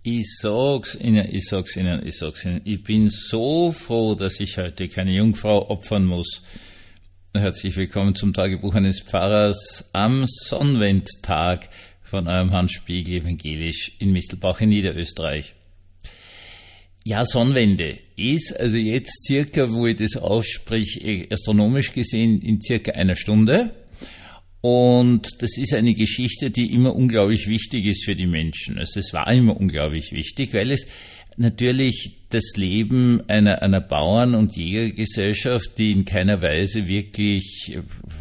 Ich sag's Ihnen. Ich bin so froh, dass ich heute keine Jungfrau opfern muss. Herzlich willkommen zum Tagebuch eines Pfarrers am Sonnwendtag von eurem Hans Spiegel evangelisch in Mistelbach in Niederösterreich. Ja, Sonnenwende ist also jetzt circa, wo ich das ausspreche, astronomisch gesehen in circa einer Stunde. Und das ist eine Geschichte, die immer unglaublich wichtig ist für die Menschen. Also es war immer unglaublich wichtig, weil es natürlich das Leben einer Bauern- und Jägergesellschaft, die in keiner Weise wirklich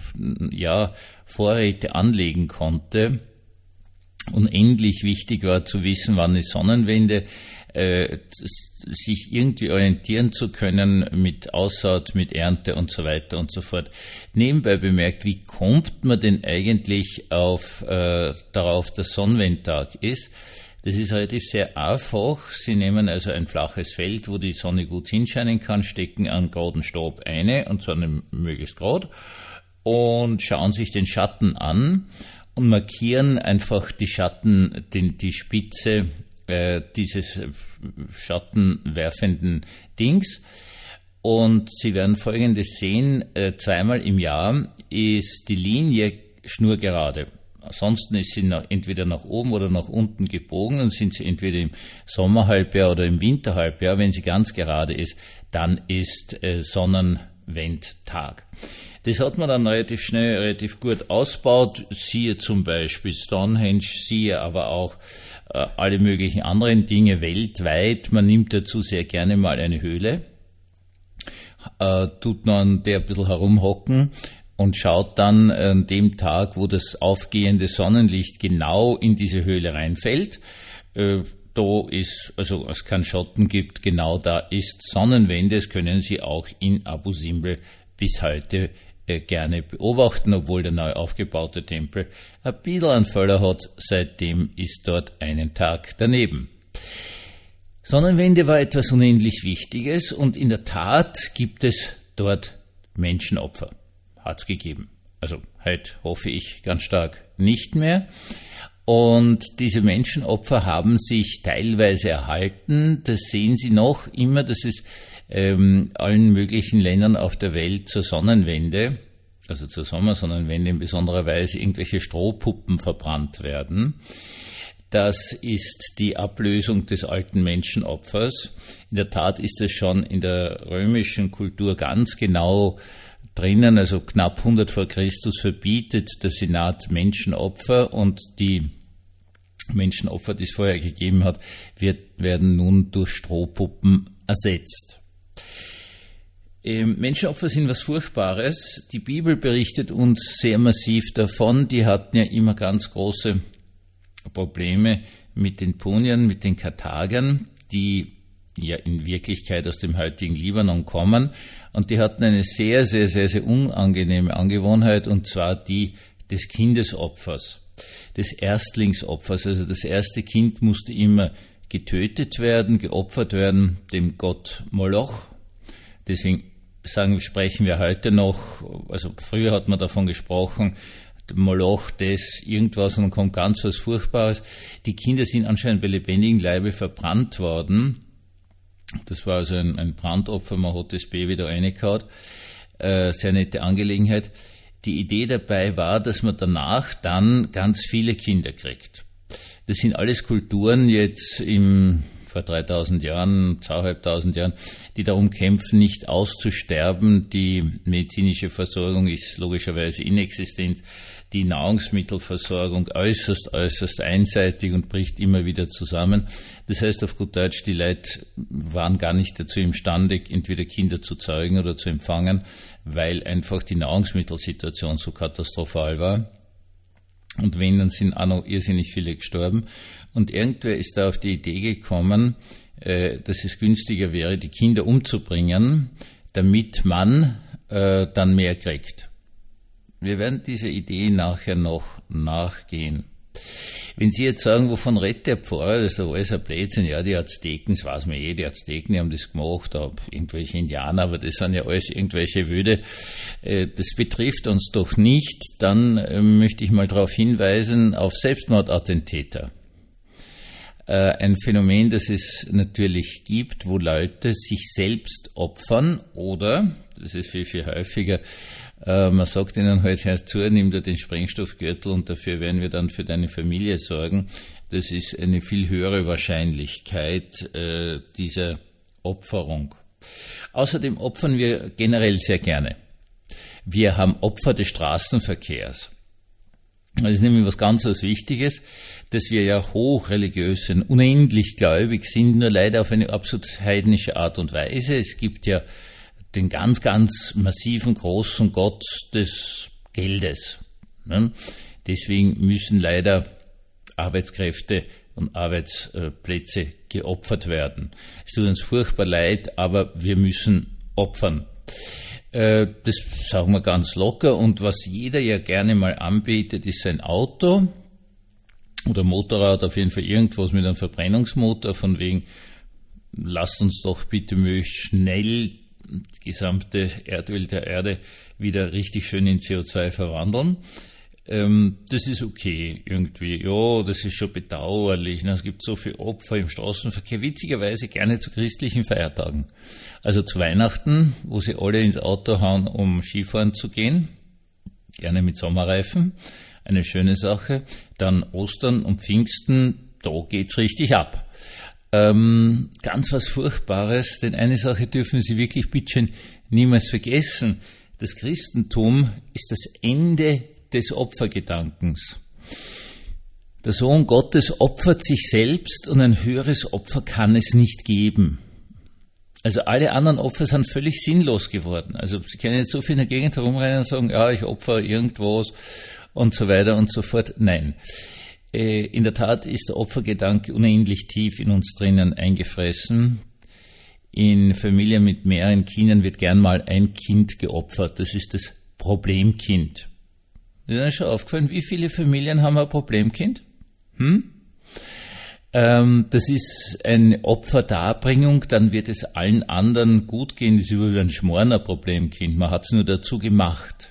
Vorräte anlegen konnte, unendlich wichtig war zu wissen, wann ist Sonnenwende, sich irgendwie orientieren zu können mit Aussaat, mit Ernte und so weiter und so fort. Nebenbei bemerkt, wie kommt man denn eigentlich darauf, dass Sonnenwendtag ist? Das ist relativ sehr einfach. Sie nehmen also ein flaches Feld, wo die Sonne gut hinscheinen kann, stecken einen geraden Stab ein, und zwar möglichst gerade, und schauen sich den Schatten an und markieren einfach die Schatten, die Spitze dieses schattenwerfenden Dings. Und Sie werden Folgendes sehen: zweimal im Jahr ist die Linie schnurgerade. Ansonsten ist sie entweder nach oben oder nach unten gebogen, und sind sie entweder im Sommerhalbjahr oder im Winterhalbjahr. Wenn sie ganz gerade ist, dann ist Sonnenwendtag. Das hat man dann relativ schnell, relativ gut ausgebaut. Siehe zum Beispiel Stonehenge, siehe aber auch alle möglichen anderen Dinge weltweit. Man nimmt dazu sehr gerne mal eine Höhle, tut noch an der ein bisschen herumhocken und schaut dann an dem Tag, wo das aufgehende Sonnenlicht genau in diese Höhle reinfällt. Da ist, also es keinen Schatten gibt, genau da ist Sonnenwende. Das können Sie auch in Abu Simbel bis heute gerne beobachten, obwohl der neu aufgebaute Tempel ein bisschen einen Fehler hat. Seitdem ist dort einen Tag daneben. Sonnenwende war etwas unendlich Wichtiges, und in der Tat gibt es dort Menschenopfer. Hat's gegeben. Also heute hoffe ich ganz stark nicht mehr. Und diese Menschenopfer haben sich teilweise erhalten. Das sehen Sie noch immer, dass es allen möglichen Ländern auf der Welt zur Sonnenwende, also zur Sommersonnenwende in besonderer Weise, irgendwelche Strohpuppen verbrannt werden. Das ist die Ablösung des alten Menschenopfers. In der Tat ist es schon in der römischen Kultur ganz genau drinnen, also knapp 100 vor Christus verbietet der Senat Menschenopfer, und die Menschenopfer, die es vorher gegeben hat, werden nun durch Strohpuppen ersetzt. Menschenopfer sind was Furchtbares. Die Bibel berichtet uns sehr massiv davon. Die hatten ja immer ganz große Probleme mit den Puniern, mit den Karthagern, die ja in Wirklichkeit aus dem heutigen Libanon kommen. Und die hatten eine sehr, sehr, sehr, sehr unangenehme Angewohnheit, und zwar die des Kindesopfers, des Erstlingsopfers. Also das erste Kind musste immer getötet werden, geopfert werden dem Gott Moloch. Deswegen sprechen wir heute noch, also früher hat man davon gesprochen, Moloch, das irgendwas, und dann kommt ganz was Furchtbares. Die Kinder sind anscheinend bei lebendigem Leibe verbrannt worden. Das war also ein Brandopfer, man hat das Baby da reingehauen. Sehr nette Angelegenheit. Die Idee dabei war, dass man danach dann ganz viele Kinder kriegt. Das sind alles Kulturen jetzt vor 3000 Jahren, 2500 Jahren, die darum kämpfen, nicht auszusterben. Die medizinische Versorgung ist logischerweise inexistent. Die Nahrungsmittelversorgung äußerst, äußerst einseitig und bricht immer wieder zusammen. Das heißt auf gut Deutsch, die Leute waren gar nicht dazu imstande, entweder Kinder zu zeugen oder zu empfangen, weil einfach die Nahrungsmittelsituation so katastrophal war. Und wenn, dann sind auch noch irrsinnig viele gestorben. Und irgendwer ist da auf die Idee gekommen, dass es günstiger wäre, die Kinder umzubringen, damit man dann mehr kriegt. Wir werden dieser Idee nachher noch nachgehen. Wenn Sie jetzt sagen, wovon redet der Pfarrer, das ist doch alles ein Blödsinn, ja, die Azteken, das weiß man die Azteken, die haben das gemacht, irgendwelche Indianer, aber das sind ja alles irgendwelche Wöde, das betrifft uns doch nicht. Dann möchte ich mal darauf hinweisen, auf Selbstmordattentäter. ein Phänomen, das es natürlich gibt, wo Leute sich selbst opfern oder, das ist viel, viel häufiger, man sagt ihnen halt, hör zu, nimm dir den Sprengstoffgürtel und dafür werden wir dann für deine Familie sorgen. Das ist eine viel höhere Wahrscheinlichkeit dieser Opferung. Außerdem opfern wir generell sehr gerne. Wir haben Opfer des Straßenverkehrs. Das ist nämlich was ganz Wichtiges, dass wir ja hochreligiös sind, unendlich gläubig sind, nur leider auf eine absolut heidnische Art und Weise. Es gibt ja den ganz, ganz massiven, großen Gott des Geldes. Deswegen müssen leider Arbeitskräfte und Arbeitsplätze geopfert werden. Es tut uns furchtbar leid, aber wir müssen opfern. Das sagen wir ganz locker, und was jeder ja gerne mal anbietet, ist sein Auto oder Motorrad, auf jeden Fall irgendwas mit einem Verbrennungsmotor, von wegen, lasst uns doch bitte möglichst schnell das gesamte Erdöl der Erde wieder richtig schön in CO2 verwandeln. Das ist okay irgendwie. Ja, das ist schon bedauerlich. Es gibt so viele Opfer im Straßenverkehr, witzigerweise gerne zu christlichen Feiertagen. Also zu Weihnachten, wo sie alle ins Auto hauen, um Skifahren zu gehen, gerne mit Sommerreifen, eine schöne Sache. Dann Ostern und Pfingsten, da geht's richtig ab. Ganz was Furchtbares, denn eine Sache dürfen Sie wirklich bitte niemals vergessen. Das Christentum ist das Ende des Opfergedankens. Der Sohn Gottes opfert sich selbst und ein höheres Opfer kann es nicht geben. Also alle anderen Opfer sind völlig sinnlos geworden. Also Sie können jetzt so viel in der Gegend herumrennen und sagen, ja, ich opfer irgendwas und so weiter und so fort. Nein. In der Tat ist der Opfergedanke unendlich tief in uns drinnen eingefressen. In Familien mit mehreren Kindern wird gern mal ein Kind geopfert. Das ist das Problemkind. Ist Ihnen schon aufgefallen, wie viele Familien haben ein Problemkind? Das ist eine Opferdarbringung, dann wird es allen anderen gut gehen. Das ist über ein Schmorner Problemkind. Man hat es nur dazu gemacht.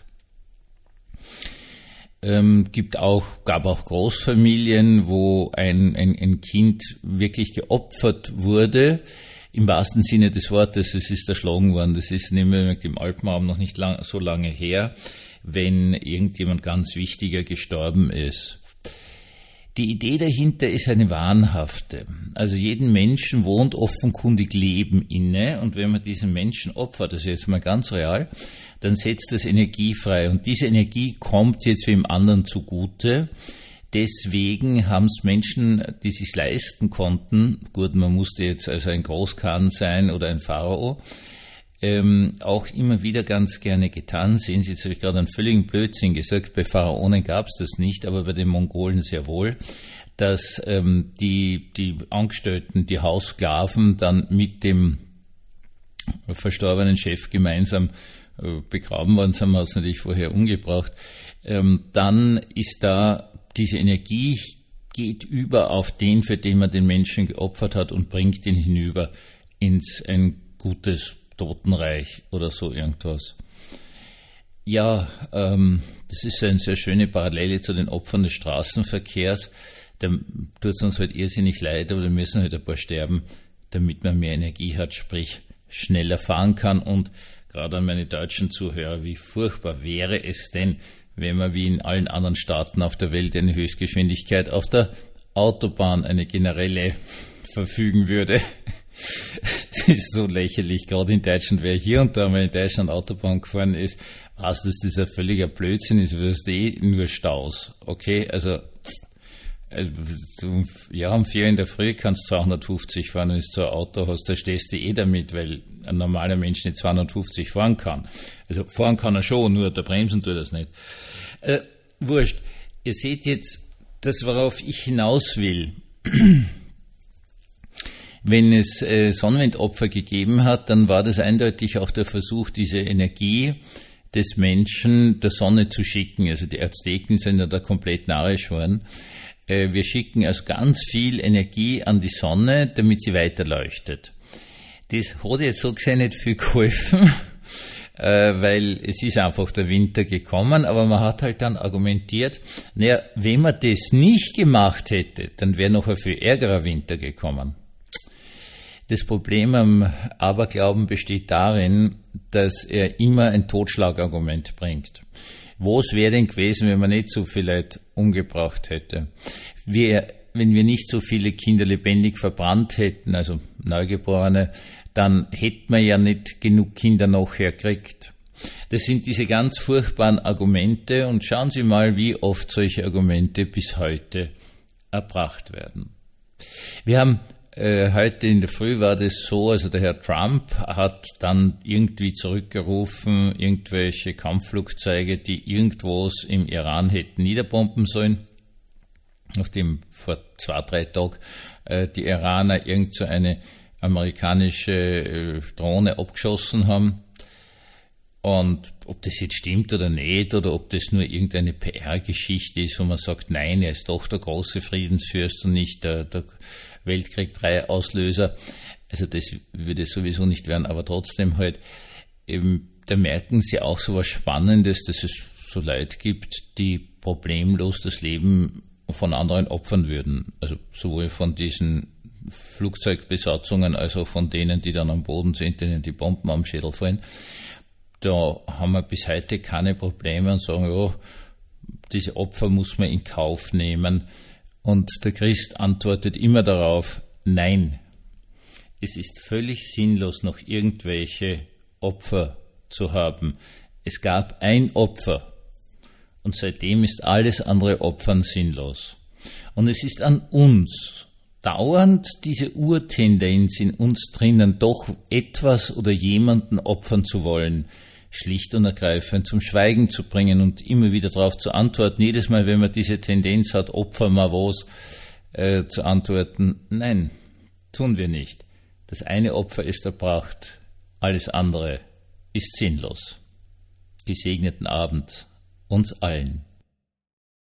Gab auch Großfamilien, wo ein Kind wirklich geopfert wurde, im wahrsten Sinne des Wortes. Es ist erschlagen worden. Das ist nämlich im Alpenraum noch nicht so lange her, wenn irgendjemand ganz Wichtiger gestorben ist. Die Idee dahinter ist eine wahnhafte. Also jeden Menschen wohnt offenkundig Leben inne, und wenn man diesen Menschen opfert, das ist jetzt mal ganz real, dann setzt das Energie frei, und diese Energie kommt jetzt wem anderen zugute. Deswegen haben es Menschen, die es sich leisten konnten, gut, man musste jetzt also ein Großkhan sein oder ein Pharao, auch immer wieder ganz gerne getan. Sehen Sie, jetzt habe ich gerade einen völligen Blödsinn gesagt, bei Pharaonen gab es das nicht, aber bei den Mongolen sehr wohl, dass die Angestellten, die Haussklaven dann mit dem verstorbenen Chef gemeinsam begraben worden sind, man hat es natürlich vorher umgebracht, dann ist da diese Energie, geht über auf den, für den man den Menschen geopfert hat, und bringt ihn hinüber ins ein gutes Totenreich oder so irgendwas. Ja, das ist eine sehr schöne Parallele zu den Opfern des Straßenverkehrs. Da tut es uns halt irrsinnig leid, aber da müssen halt ein paar sterben, damit man mehr Energie hat, sprich schneller fahren kann. Und gerade an meine deutschen Zuhörer, wie furchtbar wäre es denn, wenn man wie in allen anderen Staaten auf der Welt eine Höchstgeschwindigkeit auf der Autobahn, eine generelle, verfügen würde. Das ist so lächerlich, gerade in Deutschland. Wer hier und da mal in Deutschland Autobahn gefahren ist, weiß, dass das ein völliger Blödsinn ist, weil es nur Staus. Okay, also ja, um 4 in der Früh kannst du 250 fahren, wenn du so ein Auto hast, da stehst du damit, weil ein normaler Mensch nicht 250 fahren kann. Also fahren kann er schon, nur der Bremsen tut das nicht. Wurscht. Ihr seht jetzt, das, worauf ich hinaus will. Wenn es Sonnenwindopfer gegeben hat, dann war das eindeutig auch der Versuch, diese Energie des Menschen der Sonne zu schicken. Also die Azteken sind ja da komplett narrisch worden. Wir schicken also ganz viel Energie an die Sonne, damit sie weiterleuchtet. Das hat jetzt so gesehen nicht viel geholfen, weil es ist einfach der Winter gekommen, aber man hat halt dann argumentiert, naja, wenn man das nicht gemacht hätte, dann wäre noch ein viel ärgerer Winter gekommen. Das Problem am Aberglauben besteht darin, dass er immer ein Totschlagargument bringt. Was wäre denn gewesen, wenn man nicht so viele Leute umgebracht hätte? Wenn wir nicht so viele Kinder lebendig verbrannt hätten, also Neugeborene, dann hätten wir ja nicht genug Kinder nachher gekriegt. Das sind diese ganz furchtbaren Argumente und schauen Sie mal, wie oft solche Argumente bis heute erbracht werden. Wir haben heute in der Früh war das so, also der Herr Trump hat dann irgendwie zurückgerufen, irgendwelche Kampfflugzeuge, die irgendwas im Iran hätten niederbomben sollen, nachdem vor 2-3 Tagen die Iraner irgend so eine amerikanische Drohne abgeschossen haben. Und ob das jetzt stimmt oder nicht, oder ob das nur irgendeine PR-Geschichte ist, wo man sagt, nein, er ist doch der große Friedensfürst und nicht der Weltkrieg 3 Auslöser. Also das würde sowieso nicht werden, aber trotzdem halt, da merken Sie auch so was Spannendes, dass es so Leute gibt, die problemlos das Leben von anderen opfern würden. Also sowohl von diesen Flugzeugbesatzungen als auch von denen, die dann am Boden sind, denen die Bomben am Schädel fallen. Da haben wir bis heute keine Probleme und sagen, ja, diese Opfer muss man in Kauf nehmen. Und der Christ antwortet immer darauf, nein, es ist völlig sinnlos, noch irgendwelche Opfer zu haben. Es gab ein Opfer und seitdem ist alles andere Opfern sinnlos. Und es ist an uns, dauernd diese Urtendenz in uns drinnen, doch etwas oder jemanden opfern zu wollen, schlicht und ergreifend zum Schweigen zu bringen und immer wieder darauf zu antworten. Jedes Mal, wenn man diese Tendenz hat, opfern wir was, zu antworten, nein, tun wir nicht. Das eine Opfer ist erbracht, alles andere ist sinnlos. Gesegneten Abend uns allen.